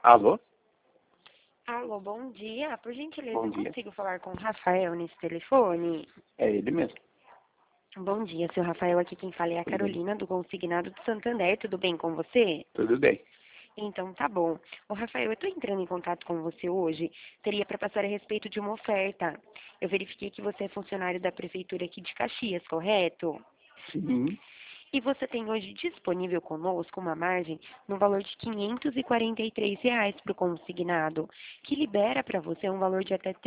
Alô? Alô, bom dia. Por gentileza, Bom eu dia. consigo falar com o Rafael nesse telefone? É ele mesmo. Bom dia, seu Rafael. Aqui quem fala é a Tudo bem? Carolina, do Consignado do Santander. Tudo bem com você? Tudo bem. Então, tá bom. Ô, Rafael, eu estou entrando em contato com você hoje. Seria para passar a respeito de uma oferta. Eu verifiquei que você é funcionário da Prefeitura aqui de Caxias, correto? Sim. E você tem hoje disponível conosco uma margem no valor de R$ 543 para o consignado, que libera para você um valor de até R$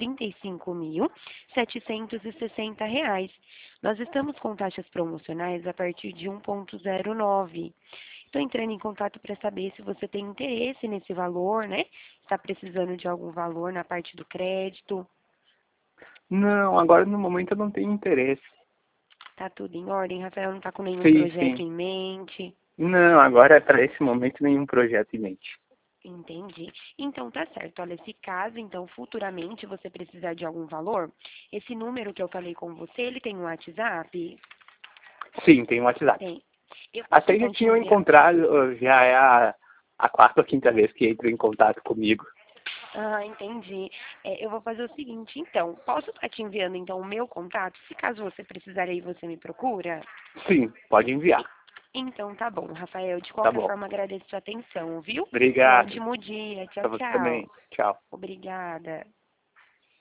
35.760. Nós estamos com taxas promocionais a partir de 1,09. Estou entrando em contato para saber se você tem interesse nesse valor, né? Está precisando de algum valor na parte do crédito. Não, agora no momento eu não tenho interesse. Tá tudo em ordem, Rafael? Não está com nenhum Sim, projeto sim. em mente? Não, agora para esse momento nenhum projeto em mente. Entendi. Então tá certo. Olha, se caso então futuramente você precisar de algum valor, esse número que eu falei com você, ele tem um WhatsApp? Sim, tem um WhatsApp. Tem. Eu posso Até já então te tinham enviar. encontrado, já é a quarta ou quinta vez que entrou em contato comigo. Ah, entendi. Eu vou fazer o seguinte, então. Posso estar te enviando então o meu contato? Se caso você precisar aí, você me procura? Sim, pode enviar. Então tá bom, Rafael. De Tá qualquer bom. forma, agradeço a atenção, viu? Um Obrigado. ótimo dia. Tchau, Para você tchau. também. Tchau. Obrigada.